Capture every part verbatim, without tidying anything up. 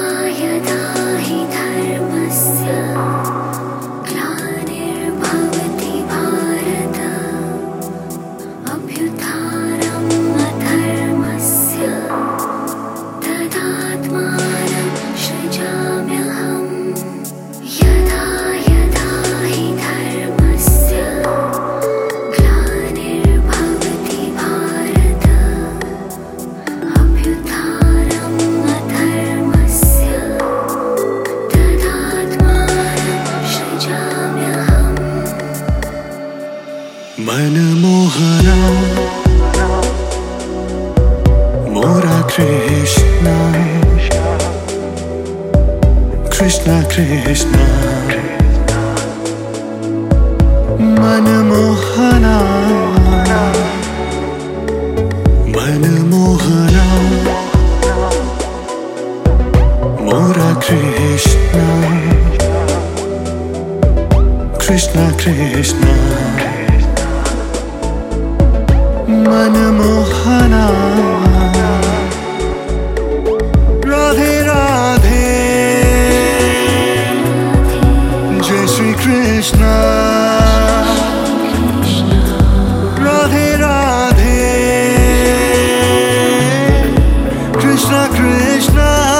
यदा हि धर्मस्य ग्लानिर्भवति भारत अभ्युत्थानम् अधर्मस्य तदात्मानं सृजाम्यहम्। यदा यदा हि धर्मस्य ग्लानिर्भवति भारत अभ्युत्थानम् अधर्मस्य तदात्मानं सृजाम्यहम्। मनमोहना मोरा कृष्णा कृष्णा कृष्णा मनमोहना मनमोहना मोरा कृष्णा कृष्णा कृष्णा मनमोहना राधे राधे जय श्री कृष्ण राधे राधे कृष्ण कृष्ण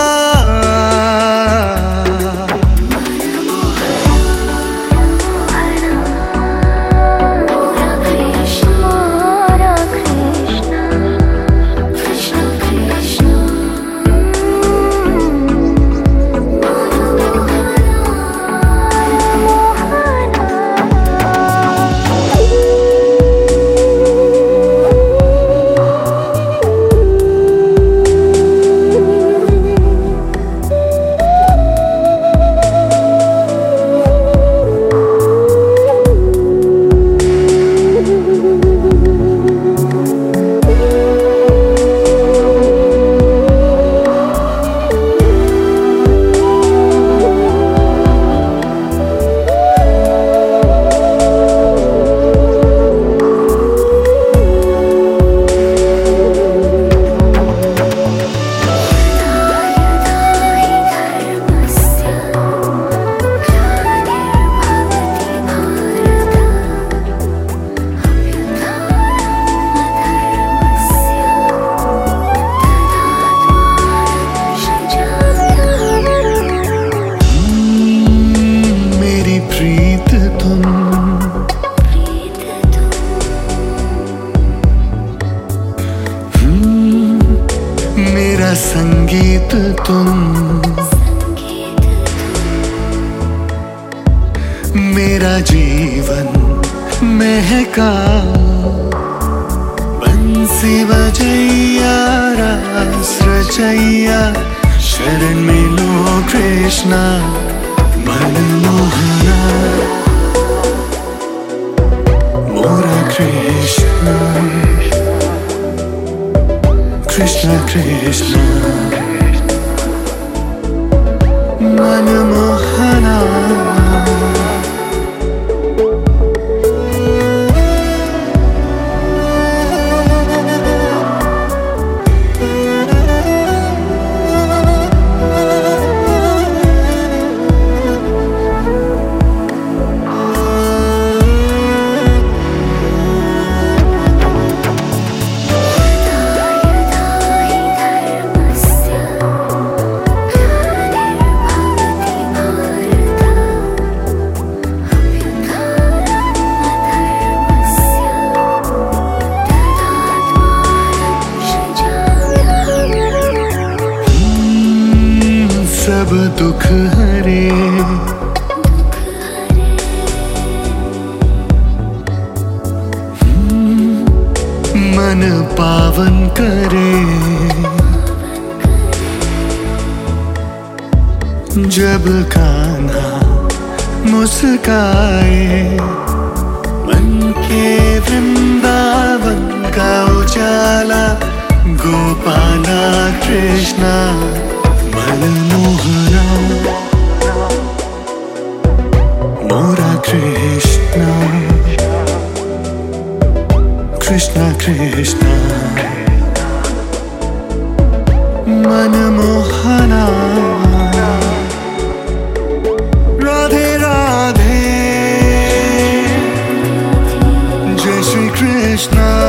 संगीत तुम मेरा जीवन महका बंसी बजैया रास रचैया शरण में लो कृष्णा मनमोहना मोरा कृष्णा कृष्णा कृष्णा मनमोहना सब दुख हरे मन पावन करे जब कान्हा मुस्काए मन के वृंदावन का उजाला गोपाला कृष्णा मनमोहना मोरा कृष्णा कृष्णा कृष्णा मनमोहना। कृष्णा